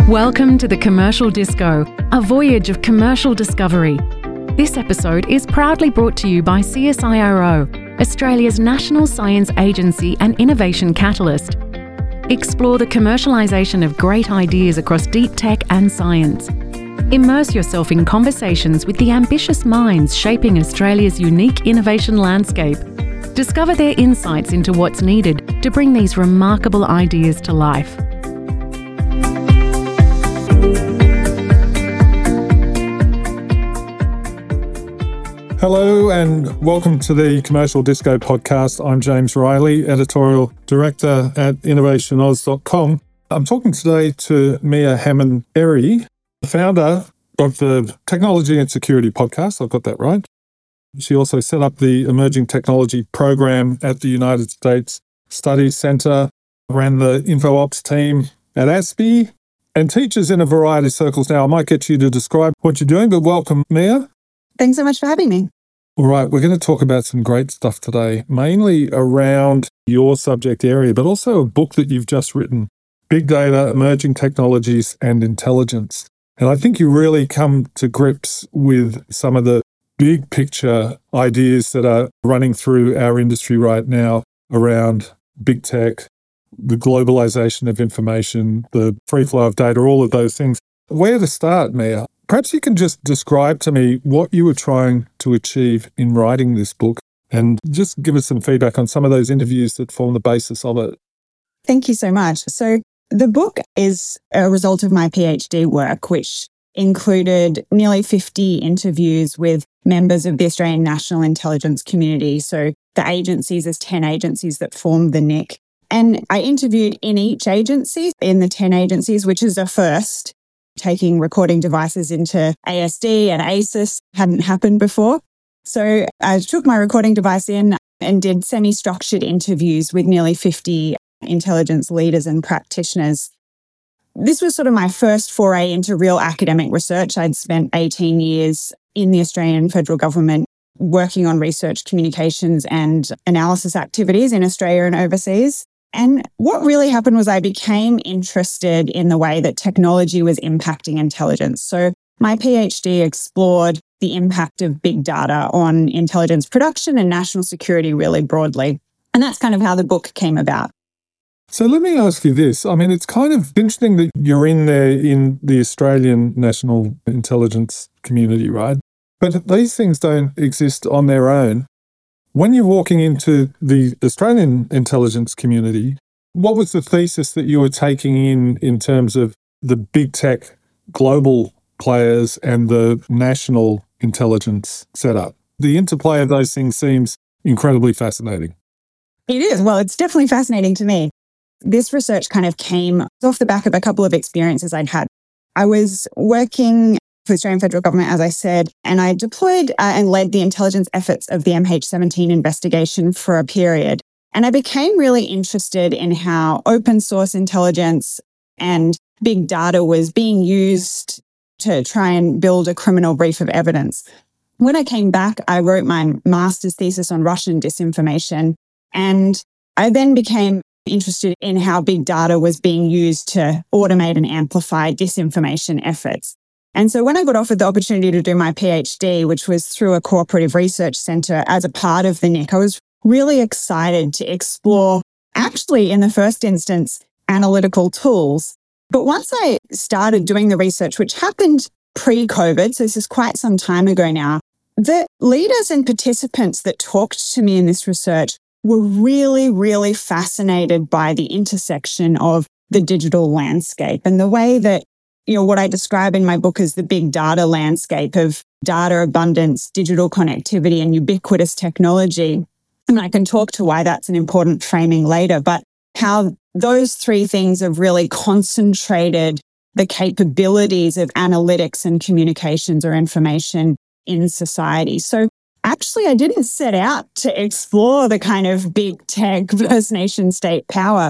Welcome to the Commercial Disco, a voyage of commercial discovery. This episode is proudly brought to you by CSIRO, Australia's national science agency and innovation catalyst. Explore the commercialisation of great ideas across deep tech and science. Immerse yourself in conversations with the ambitious minds shaping Australia's unique innovation landscape. Discover their insights into what's needed to bring these remarkable ideas to life. Hello and welcome to the Commercial Disco podcast. I'm James Riley, Editorial Director at innovationoz.com. I'm talking today to Mia Hammond-Errey, founder of the Technology and Security podcast. I've got that right. She also set up the Emerging Technology Program at the United States Studies Centre, ran the InfoOps team at ASPE, and teaches in a variety of circles. Now, I might get you to describe what you're doing, but welcome, Mia. Thanks so much for having me. All right, we're going to talk about some great stuff today, mainly around your subject area, but also a book that you've just written, Big Data, Emerging Technologies and Intelligence. And I think you really come to grips with some of the big picture ideas that are running through our industry right now around big tech, the globalization of information, the free flow of data, all of those things. Where to start, Mia? Perhaps you can just describe to me what you were trying to achieve in writing this book and just give us some feedback on some of those interviews that form the basis of it. Thank you so much. So the book is a result of my PhD work, which included nearly 50 interviews with members of the Australian National Intelligence Community. So the agencies, there's 10 agencies that form the NIC. And I interviewed in each agency, in the 10 agencies, which is a first. Taking recording devices into ASD and ASIS hadn't happened before. So I took my recording device in and did semi-structured interviews with nearly 50 intelligence leaders and practitioners. This was sort of my first foray into real academic research. I'd spent 18 years in the Australian federal government working on research, communications and analysis activities in Australia and overseas. And what really happened was I became interested in the way that technology was impacting intelligence. So my PhD explored the impact of big data on intelligence production and national security really broadly. And that's kind of how the book came about. So let me ask you this. I mean, it's kind of interesting that you're in there in the Australian national intelligence community, right? But these things don't exist on their own. When you're walking into the Australian intelligence community, what was the thesis that you were taking in terms of the big tech global players and the national intelligence setup? The interplay of those things seems incredibly fascinating. It is. Well, it's definitely fascinating to me. This research kind of came off the back of a couple of experiences I'd had. I was working for the Australian federal government, as I said, and I deployed and led the intelligence efforts of the MH17 investigation for a period. And I became really interested in how open source intelligence and big data was being used to try and build a criminal brief of evidence. When I came back, I wrote my master's thesis on Russian disinformation, and I then became interested in how big data was being used to automate and amplify disinformation efforts. And so when I got offered the opportunity to do my PhD, which was through a cooperative research centre as a part of the NIC, I was really excited to explore, actually in the first instance, analytical tools. But once I started doing the research, which happened pre-COVID, so this is quite some time ago now, the leaders and participants that talked to me in this research were really, really fascinated by the intersection of the digital landscape and the way that, what I describe in my book as the big data landscape of data abundance, digital connectivity, and ubiquitous technology. And I can talk to why that's an important framing later, but how those three things have really concentrated the capabilities of analytics and communications or information in society. So actually, I didn't set out to explore the kind of big tech versus nation state power.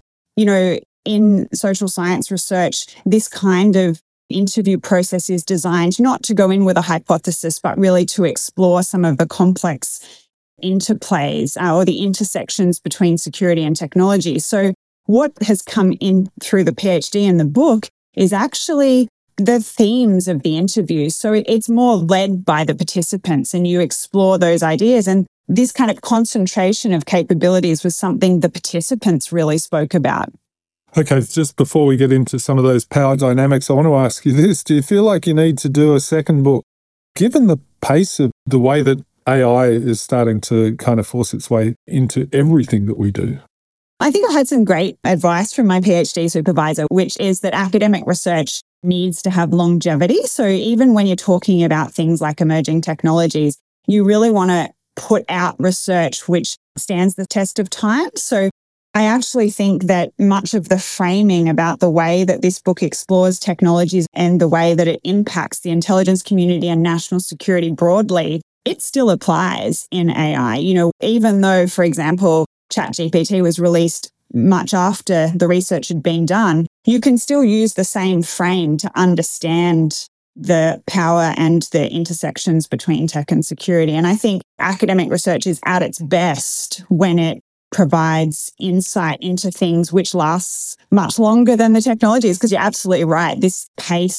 In social science research, this kind of interview process is designed not to go in with a hypothesis, but really to explore some of the complex interplays or the intersections between security and technology. So what has come in through the PhD and the book is actually the themes of the interview. So it's more led by the participants and you explore those ideas. And this kind of concentration of capabilities was something the participants really spoke about. Okay, just before we get into some of those power dynamics, I want to ask you this. Do you feel like you need to do a second book? Given the pace of the way that AI is starting to kind of force its way into everything that we do. I think I had some great advice from my PhD supervisor, which is that academic research needs to have longevity. So even when you're talking about things like emerging technologies, you really want to put out research which stands the test of time. So I actually think that much of the framing about the way that this book explores technologies and the way that it impacts the intelligence community and national security broadly, it still applies in AI. Even though, for example, ChatGPT was released much after the research had been done, you can still use the same frame to understand the power and the intersections between tech and security. And I think academic research is at its best when it provides insight into things which lasts much longer than the technologies, because you're absolutely right. This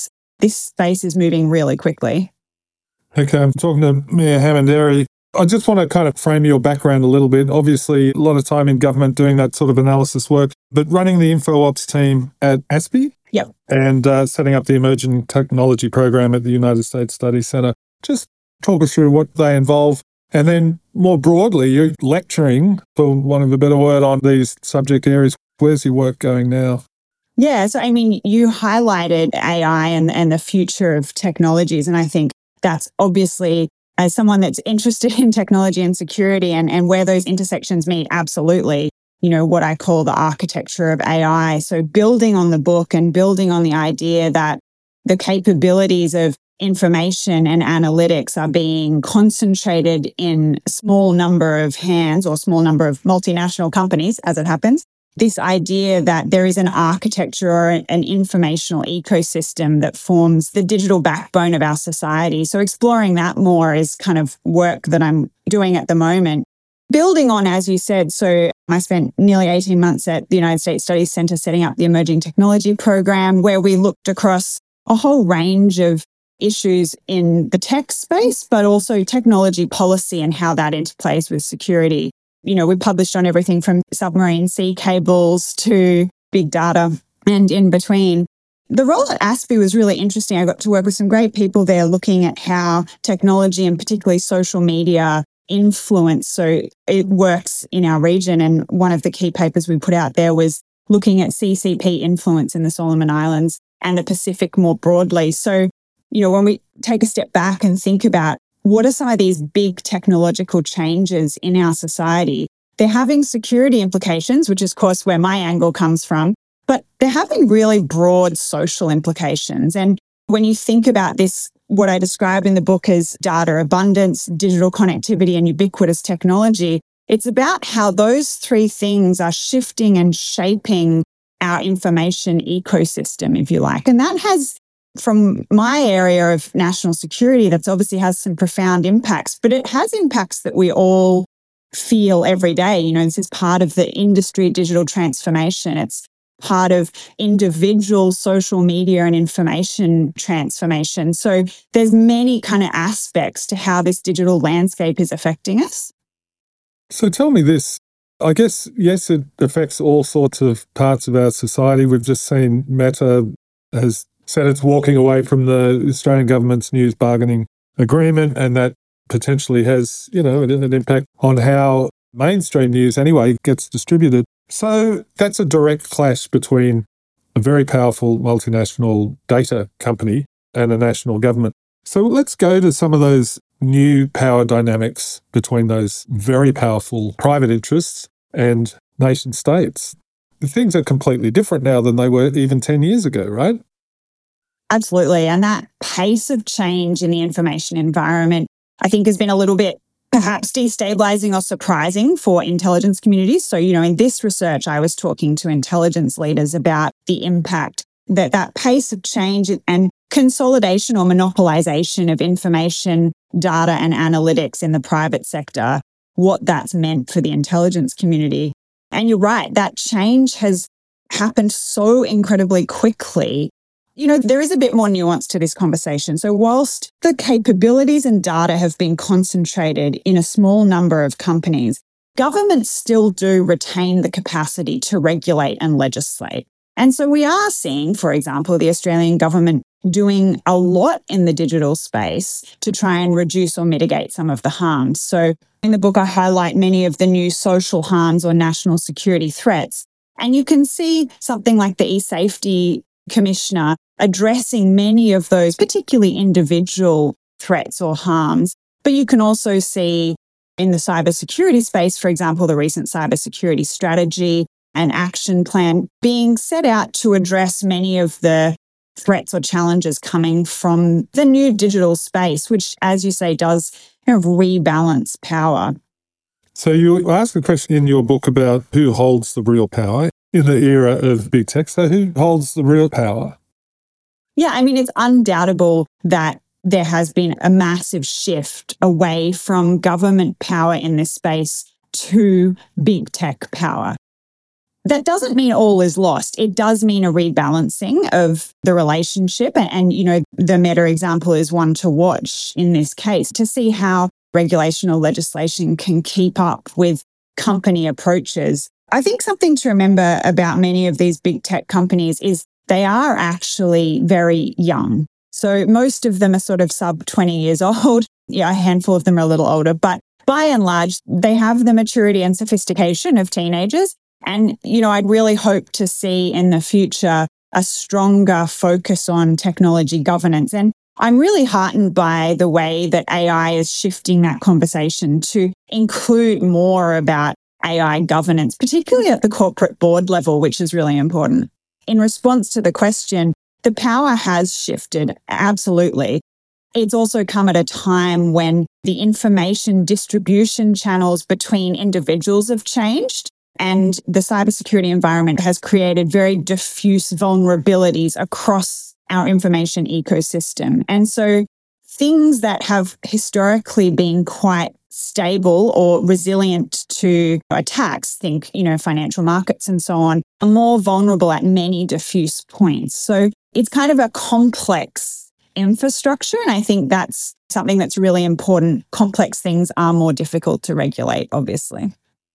space is moving really quickly. Okay, I'm talking to Mia Hamanderi. I just want to kind of frame your background a little bit. Obviously, a lot of time in government doing that sort of analysis work, but running the InfoOps team at ASPI. Yep. And setting up the Emerging Technology Program at the United States Study Centre. Just talk us through what they involve. And then more broadly, you're lecturing, for want of a better word, on these subject areas. Where's your work going now? Yeah, so you highlighted AI and the future of technologies. And I think that's obviously, as someone that's interested in technology and security and where those intersections meet, absolutely, what I call the architecture of AI. So building on the book and building on the idea that the capabilities of information and analytics are being concentrated in a small number of hands or small number of multinational companies, as it happens. This idea that there is an architecture or an informational ecosystem that forms the digital backbone of our society. So exploring that more is kind of work that I'm doing at the moment. Building on, as you said, so I spent nearly 18 months at the United States Studies Centre setting up the Emerging Technology Program, where we looked across a whole range of issues in the tech space, but also technology policy and how that interplays with security. We published on everything from submarine sea cables to big data and in between. The role at ASPI was really interesting. I got to work with some great people there looking at how technology and particularly social media influence. So it works in our region. And one of the key papers we put out there was looking at CCP influence in the Solomon Islands and the Pacific more broadly. So, when we take a step back and think about what are some of these big technological changes in our society, they're having security implications, which is, of course, where my angle comes from, but they're having really broad social implications. And when you think about this, what I described in the book as data abundance, digital connectivity, and ubiquitous technology, it's about how those three things are shifting and shaping our information ecosystem, if you like. And that has, from my area of national security, that's obviously has some profound impacts, but it has impacts that we all feel every day. This is part of the industry digital transformation. It's part of individual social media and information transformation. So there's many kind of aspects to how this digital landscape is affecting us. So tell me this. I guess, yes, it affects all sorts of parts of our society. We've just seen Meta has said it's walking away from the Australian government's news bargaining agreement, and that potentially has, an impact on how mainstream news anyway gets distributed. So that's a direct clash between a very powerful multinational data company and a national government. So let's go to some of those new power dynamics between those very powerful private interests and nation states. The things are completely different now than they were even 10 years ago, right? Absolutely. And that pace of change in the information environment, I think, has been a little bit perhaps destabilizing or surprising for intelligence communities. So, in this research, I was talking to intelligence leaders about the impact that pace of change and consolidation or monopolization of information, data and analytics in the private sector, what that's meant for the intelligence community. And you're right, that change has happened so incredibly quickly. There is a bit more nuance to this conversation. So whilst the capabilities and data have been concentrated in a small number of companies, governments still do retain the capacity to regulate and legislate. And so we are seeing, for example, the Australian government doing a lot in the digital space to try and reduce or mitigate some of the harms. So in the book, I highlight many of the new social harms or national security threats. And you can see something like the eSafety Commissioner addressing many of those, particularly individual threats or harms. But you can also see in the cybersecurity space, for example, the recent cybersecurity strategy and action plan being set out to address many of the threats or challenges coming from the new digital space, which, as you say, does kind of rebalance power. So you ask a question in your book about who holds the real power in the era of big tech. So who holds the real power? Yeah, I mean, it's undoubtable that there has been a massive shift away from government power in this space to big tech power. That doesn't mean all is lost. It does mean a rebalancing of the relationship. And the Meta example is one to watch in this case to see how regulation or legislation can keep up with company approaches. I think something to remember about many of these big tech companies is they are actually very young. So most of them are sort of sub 20 years old. A handful of them are a little older, but by and large, they have the maturity and sophistication of teenagers. And, I'd really hope to see in the future a stronger focus on technology governance. And I'm really heartened by the way that AI is shifting that conversation to include more about AI governance, particularly at the corporate board level, which is really important. In response to the question, the power has shifted, absolutely. It's also come at a time when the information distribution channels between individuals have changed. And the cybersecurity environment has created very diffuse vulnerabilities across our information ecosystem. And so things that have historically been quite stable or resilient to attacks, think, financial markets and so on, are more vulnerable at many diffuse points. So it's kind of a complex infrastructure. And I think that's something that's really important. Complex things are more difficult to regulate, obviously.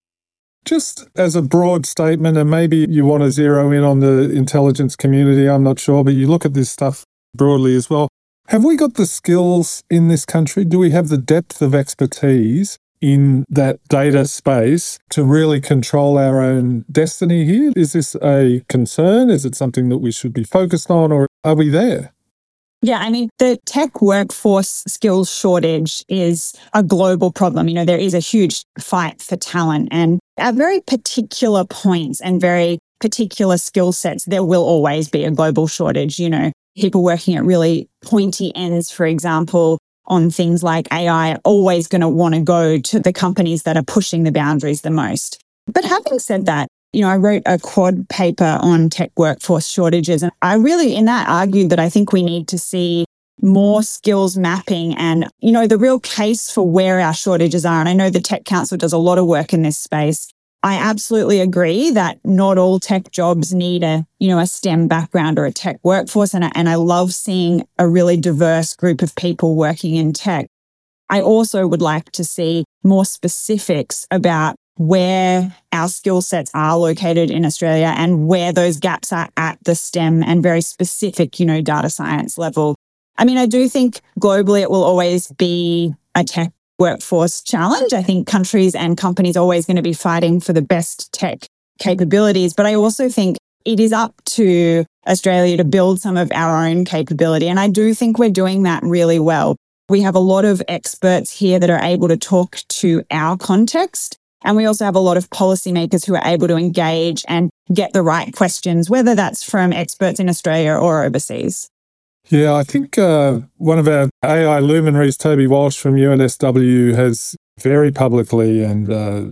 Just as a broad statement, and maybe you want to zero in on the intelligence community, I'm not sure, but you look at this stuff broadly as well. Have we got the skills in this country? Do we have the depth of expertise in that data space to really control our own destiny here? Is this a concern? Is it something that we should be focused on, or are we there? Yeah, I mean, the tech workforce skills shortage is a global problem. There is a huge fight for talent, and at very particular points and very particular skill sets, there will always be a global shortage. People working at really pointy ends, for example, on things like AI, are always going to want to go to the companies that are pushing the boundaries the most. But having said that, I wrote a quad paper on tech workforce shortages, and I really in that argued that I think we need to see more skills mapping and, the real case for where our shortages are. And I know the Tech Council does a lot of work in this space. I absolutely agree that not all tech jobs need a STEM background or a tech workforce. And I love seeing a really diverse group of people working in tech. I also would like to see more specifics about where our skill sets are located in Australia and where those gaps are at the STEM and very specific, data science level. I mean, I do think globally it will always be a tech workforce challenge. I think countries and companies are always going to be fighting for the best tech capabilities. But I also think it is up to Australia to build some of our own capability. And I do think we're doing that really well. We have a lot of experts here that are able to talk to our context. And we also have a lot of policymakers who are able to engage and get the right questions, whether that's from experts in Australia or overseas. Yeah, I think one of our AI luminaries, Toby Walsh from UNSW, has very publicly and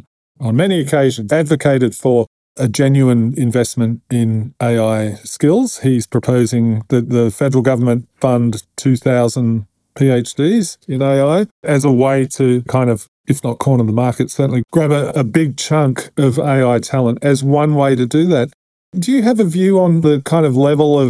on many occasions advocated for a genuine investment in AI skills. He's proposing that the federal government fund 2,000 PhDs in AI as a way to kind of, if not corner the market, certainly grab a big chunk of AI talent as one way to do that. Do you have a view on the kind of level of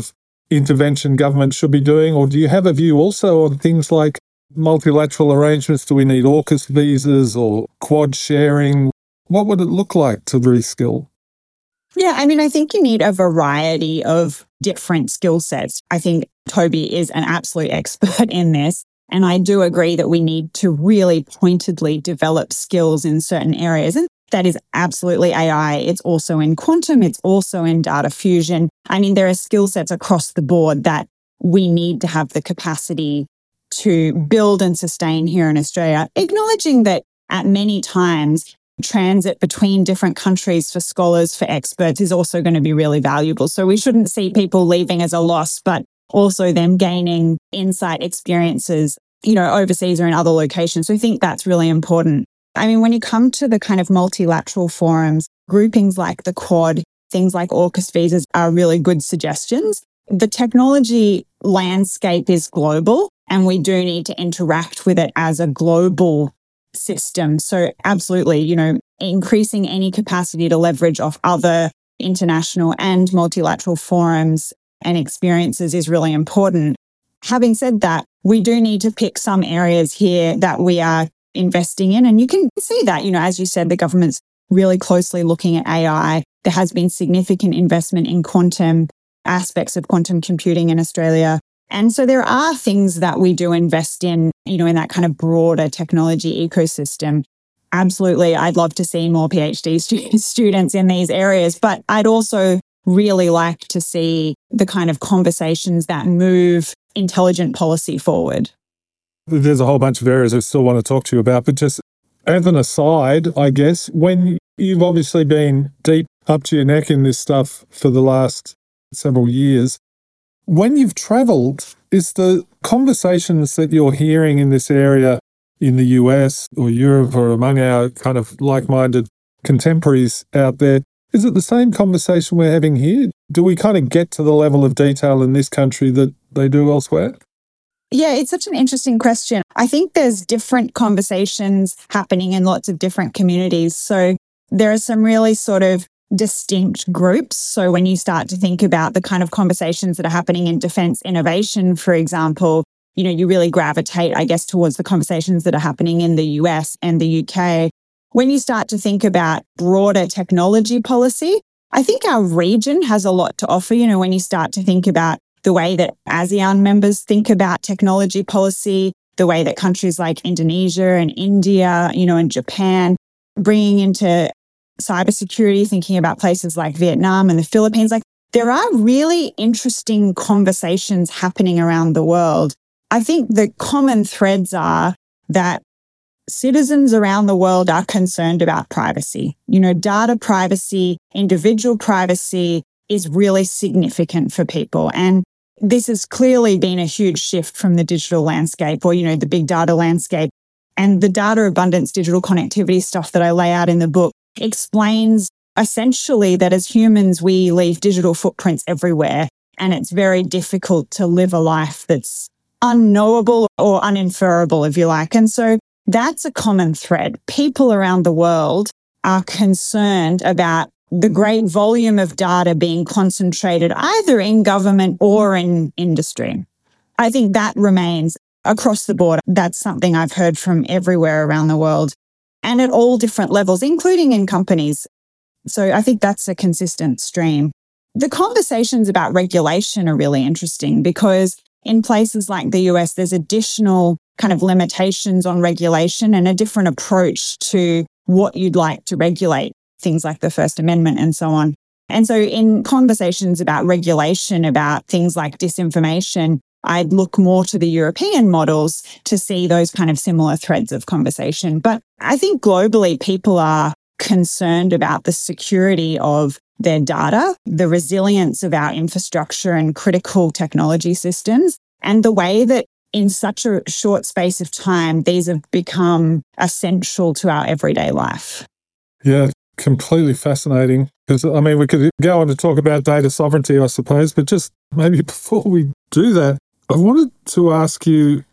intervention government should be doing? Or do you have a view also on things like multilateral arrangements? Do we need AUKUS visas or quad sharing? What would it look like to reskill? Yeah, I think you need a variety of different skill sets. I think Toby is an absolute expert in this. And I do agree that we need to really pointedly develop skills in certain areas. And that is absolutely AI. It's also in quantum. It's also in data fusion. There are skill sets across the board that we need to have the capacity to build and sustain here in Australia, acknowledging that at many times, transit between different countries for scholars, for experts is also going to be really valuable. So we shouldn't see people leaving as a loss, but also them gaining insight experiences, overseas or in other locations. So I think that's really important. When you come to the kind of multilateral forums, groupings like the Quad, things like AUKUS visas are really good suggestions. The technology landscape is global, and we do need to interact with it as a global system. So absolutely, increasing any capacity to leverage off other international and multilateral forums and experiences is really important. Having said that, we do need to pick some areas here that we are investing in. And you can see that, as you said, the government's really closely looking at AI. There has been significant investment in quantum aspects of quantum computing in Australia. And so there are things that we do invest in, in that kind of broader technology ecosystem. Absolutely, I'd love to see more PhD students in these areas, but I'd also really like to see the kind of conversations that move intelligent policy forward. There's a whole bunch of areas I still want to talk to you about, but just as an aside, I guess, when you've obviously been deep up to your neck in this stuff for the last several years, when you've travelled, is the conversations that you're hearing in this area in the US or Europe or among our kind of like-minded contemporaries out there, is it the same conversation we're having here? Do we kind of get to the level of detail in this country that they do elsewhere? Yeah, it's such an interesting question. I think there's different conversations happening in lots of different communities. So there are some really sort of distinct groups. So when you start to think about the kind of conversations that are happening in defense innovation, for example, you really gravitate, I guess, towards the conversations that are happening in the US and the UK. When you start to think about broader technology policy, I think our region has a lot to offer. When you start to think about the way that ASEAN members think about technology policy, the way that countries like Indonesia and India, and Japan, bringing into cybersecurity, thinking about places like Vietnam and the Philippines, there are really interesting conversations happening around the world. I think the common threads are that citizens around the world are concerned about privacy. Data privacy, individual privacy is really significant for people. And this has clearly been a huge shift from the digital landscape or, the big data landscape. And the data abundance, digital connectivity stuff that I lay out in the book explains essentially that as humans, we leave digital footprints everywhere. And it's very difficult to live a life that's unknowable or uninferable, if you like. And so that's a common thread. People around the world are concerned about the great volume of data being concentrated either in government or in industry. I think that remains across the board. That's something I've heard from everywhere around the world and at all different levels, including in companies. So I think that's a consistent stream. The conversations about regulation are really interesting because in places like the US, there's additional kind of limitations on regulation and a different approach to what you'd like to regulate, things like the First Amendment and so on. And so in conversations about regulation, about things like disinformation, I'd look more to the European models to see those kind of similar threads of conversation. But I think globally, people are concerned about the security of their data, the resilience of our infrastructure and critical technology systems, and the way that in such a short space of time, these have become essential to our everyday life. Yeah, completely fascinating. Because, we could go on to talk about data sovereignty, I suppose, but just maybe before we do that, I wanted to ask you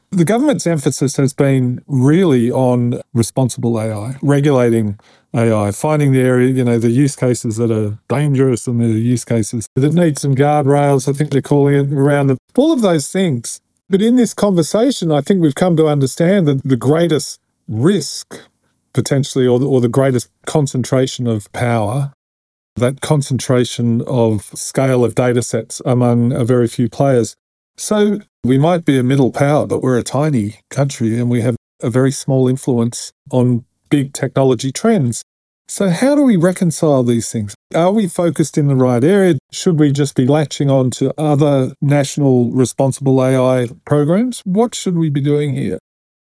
The government's emphasis has been really on responsible AI, regulating AI, finding the area, the use cases that are dangerous and the use cases that need some guardrails, I think they're calling it, around them, all of those things. But in this conversation, I think we've come to understand that the greatest risk, potentially, or the greatest concentration of power, that concentration of scale of data sets among a very few players. So we might be a middle power, but we're a tiny country and we have a very small influence on big technology trends. So how do we reconcile these things? Are we focused in the right area? Should we just be latching on to other national responsible AI programs? What should we be doing here?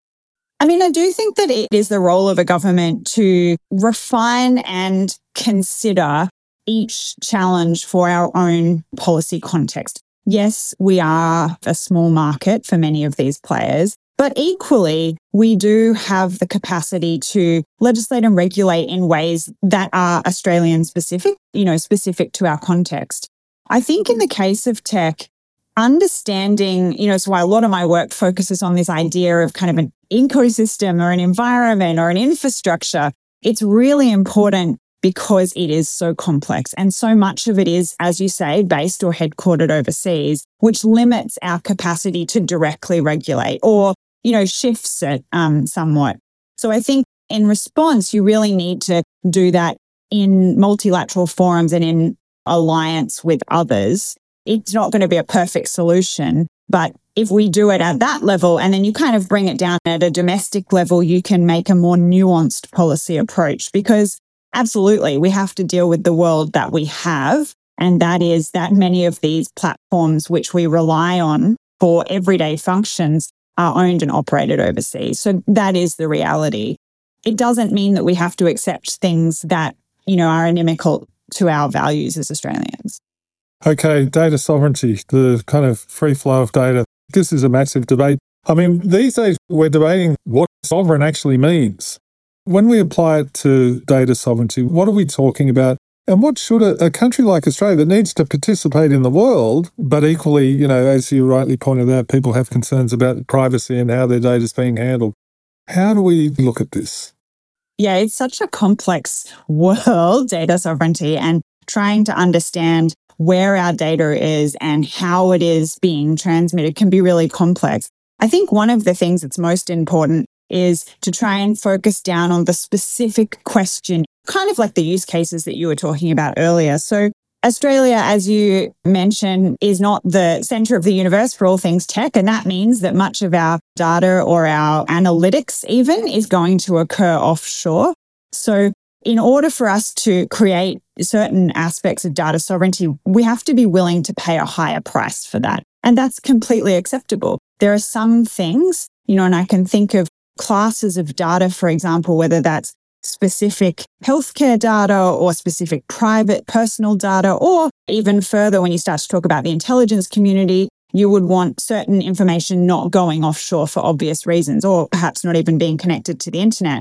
I mean, I do think that it is the role of a government to refine and consider each challenge for our own policy context. Yes, we are a small market for many of these players, but equally, we do have the capacity to legislate and regulate in ways that are Australian specific, specific to our context. I think in the case of tech, understanding, so why a lot of my work focuses on this idea of kind of an ecosystem or an environment or an infrastructure. It's really important because it is so complex. And so much of it is, as you say, based or headquartered overseas, which limits our capacity to directly regulate or, shifts it somewhat. So I think in response, you really need to do that in multilateral forums and in alliance with others. It's not going to be a perfect solution, but if we do it at that level and then you kind of bring it down at a domestic level, you can make a more nuanced policy approach because absolutely, we have to deal with the world that we have. And that is that many of these platforms which we rely on for everyday functions are owned and operated overseas. So that is the reality. It doesn't mean that we have to accept things that, are inimical to our values as Australians. Okay, data sovereignty, the kind of free flow of data. This is a massive debate. I mean, these days we're debating what sovereign actually means. When we apply it to data sovereignty, what are we talking about? And what should a country like Australia that needs to participate in the world, but equally, as you rightly pointed out, people have concerns about privacy and how their data is being handled. How do we look at this? Yeah, it's such a complex world, data sovereignty, and trying to understand where our data is and how it is being transmitted can be really complex. I think one of the things that's most important is to try and focus down on the specific question, kind of like the use cases that you were talking about earlier. So Australia, as you mentioned, is not the center of the universe for all things tech. And that means that much of our data or our analytics even is going to occur offshore. So in order for us to create certain aspects of data sovereignty, we have to be willing to pay a higher price for that. And that's completely acceptable. There are some things, and I can think of classes of data, for example, whether that's specific healthcare data or specific private personal data, or even further, when you start to talk about the intelligence community, you would want certain information not going offshore for obvious reasons, or perhaps not even being connected to the internet.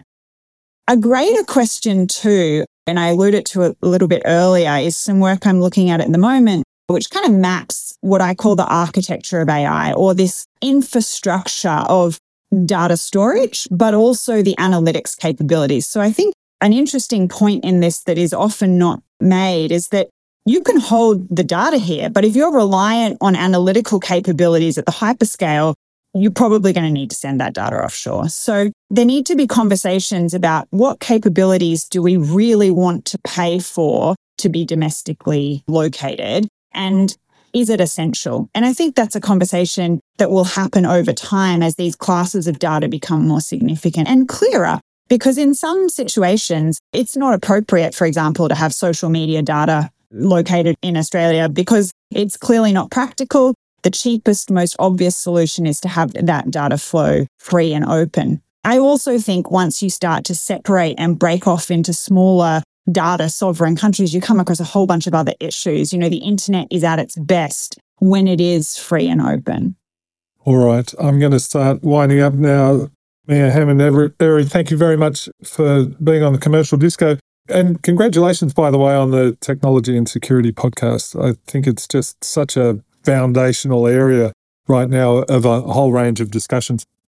A greater question too, and I alluded to it a little bit earlier, is some work I'm looking at the moment, which kind of maps what I call the architecture of AI, or this infrastructure of data storage, but also the analytics capabilities. So I think an interesting point in this that is often not made is that you can hold the data here, but if you're reliant on analytical capabilities at the hyperscale, you're probably going to need to send that data offshore. So there need to be conversations about what capabilities do we really want to pay for to be domestically located, and is it essential? And I think that's a conversation that will happen over time as these classes of data become more significant and clearer. Because in some situations, it's not appropriate, for example, to have social media data located in Australia because it's clearly not practical. The cheapest, most obvious solution is to have that data flow free and open. I also think once you start to separate and break off into smaller data sovereign countries, you come across a whole bunch of other issues. The internet is at its best when it is free and open. All right. I'm going to start winding up now. Mia Hammond-Berry, thank you very much for being on the Commercial Disco. And congratulations, by the way, on the Technology and Security podcast. I think it's just such a foundational area right now of a whole range of discussions.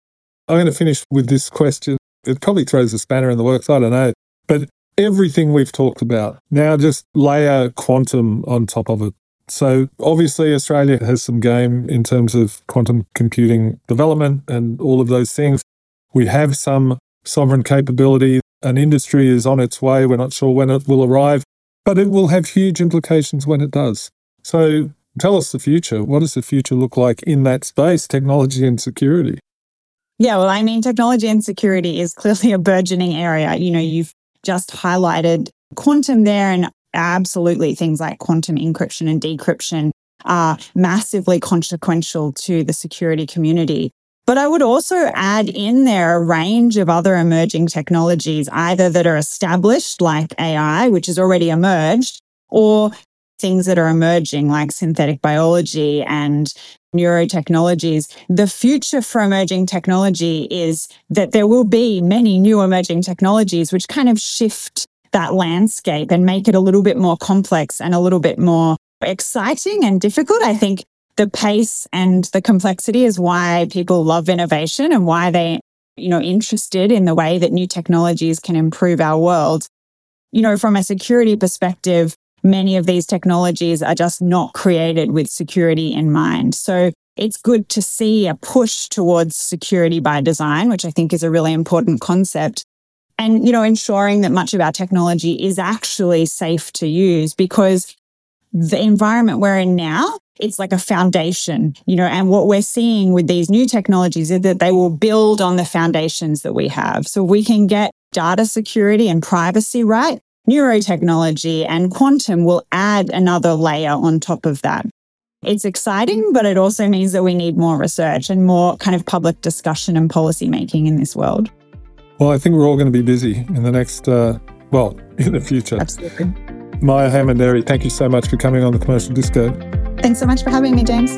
I'm going to finish with this question. It probably throws a spanner in the works, I don't know. But everything we've talked about, now just layer quantum on top of it. So obviously Australia has some game in terms of quantum computing development and all of those things. We have some sovereign capability. An industry is on its way. We're not sure when it will arrive, but it will have huge implications when it does. So tell us the future. What does the future look like in that space, technology and security? Yeah, well, I mean, technology and security is clearly a burgeoning area. You've just highlighted quantum there, and absolutely things like quantum encryption and decryption are massively consequential to the security community. But I would also add in there a range of other emerging technologies, either that are established like AI, which has already emerged, or things that are emerging like synthetic biology and neurotechnologies. The future for emerging technology is that there will be many new emerging technologies which kind of shift that landscape and make it a little bit more complex and a little bit more exciting and difficult. I think the pace and the complexity is why people love innovation and why they, interested in the way that new technologies can improve our world. From a security perspective, many of these technologies are just not created with security in mind. So it's good to see a push towards security by design, which I think is a really important concept. And, ensuring that much of our technology is actually safe to use, because the environment we're in now, it's like a foundation, and what we're seeing with these new technologies is that they will build on the foundations that we have. So we can get data security and privacy right. Neurotechnology and quantum will add another layer on top of that. It's exciting, but it also means that we need more research and more kind of public discussion and policy making in this world. Well, I think we're all going to be busy in the next, in the future. Absolutely. Maya Hamanderi, thank you so much for coming on the Commercial Disco. Thanks so much for having me, James.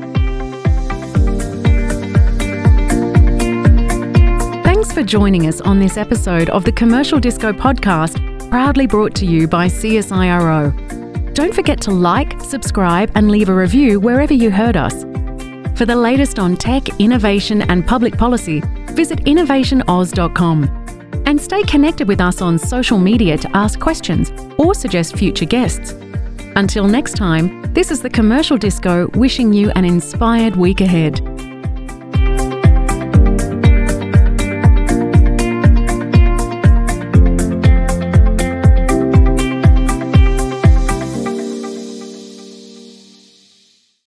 Thanks for joining us on this episode of the Commercial Disco podcast, proudly brought to you by CSIRO. Don't forget to like, subscribe, and leave a review wherever you heard us. For the latest on tech, innovation, and public policy, visit innovationoz.com. And stay connected with us on social media to ask questions or suggest future guests. Until next time, this is the Commercial Disco wishing you an inspired week ahead.